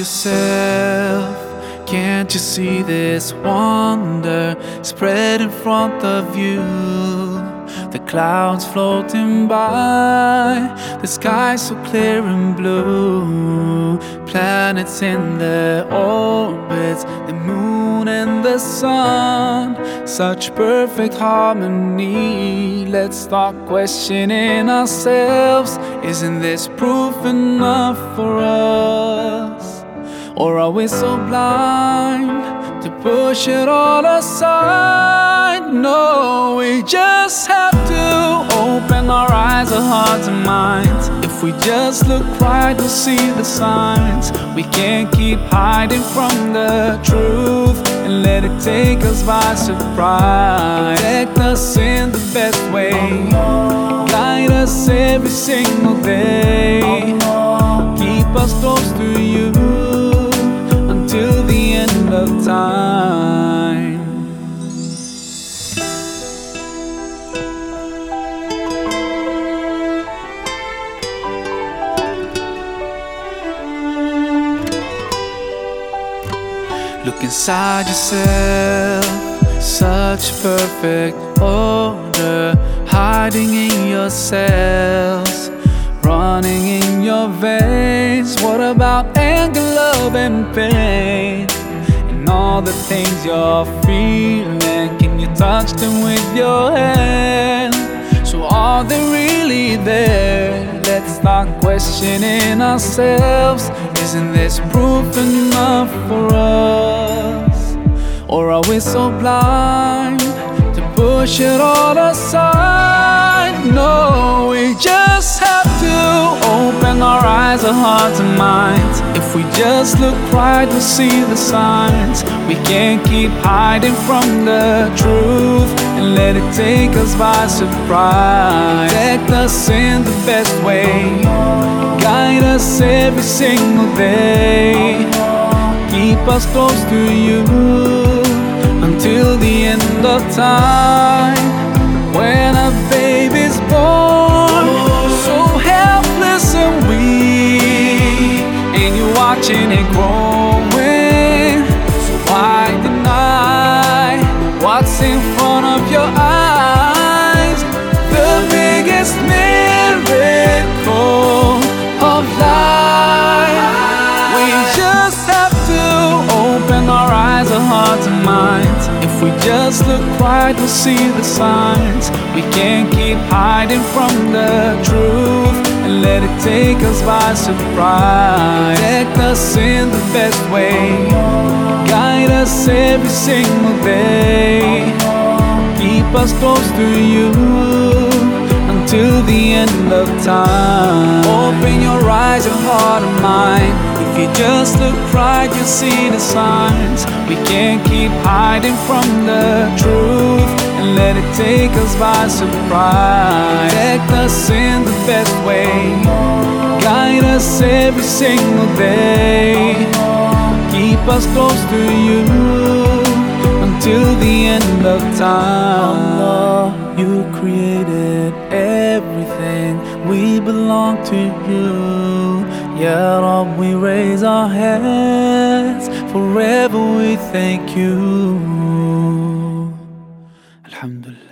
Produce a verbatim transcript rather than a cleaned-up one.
yourself. Can't you see this wonder spread in front of you? The clouds floating by, the sky so clear and blue. Planets in their orbits, the moon and the sun, such perfect harmony. Let's start questioning ourselves. Isn't this proof enough for us? Or are we so blind to push it all aside? No, we just have to open our eyes, our hearts and minds. If we just look right, we'll see the signs. We can't keep hiding from the truth and let it take us by surprise. Protect us in the best way, guide us every single day, keep us close to you till the end of time. Look inside yourself, such perfect order, hiding in your cells, running in your veins. What about anger, love and pain, and all the things you're feeling? Can you touch them with your hand? So are they really there? Let's start questioning ourselves. Isn't this proof enough for us? Or are we so blind to push it all aside? No, we just have to open our eyes, our hearts and minds. If we just look right, we'll see the signs. We can't keep hiding from the truth and let it take us by surprise. Protect us in the best way, guide us every single day, keep us close to you until the end of time. When a baby's born, so helpless and weak, and you're watching it growing, so why deny what's in front of your eyes? The biggest miracle of life. We just have to open our eyes, our hearts and minds. If we just look right, we'll see the signs. We can't keep hiding from the truth and let it take us by surprise. Protect us in the best way, guide us every single day, keep us close to you till the end of time. Open your eyes, your heart and mind. If you just look right, you'll see the signs. We can't keep hiding from the truth and let it take us by surprise. Protect us in the best way, guide us every single day, keep us close to you until the end of time. Allah, you created everything, we belong to you. Ya Rab, we raise our hands, forever we thank you. Alhamdulillah.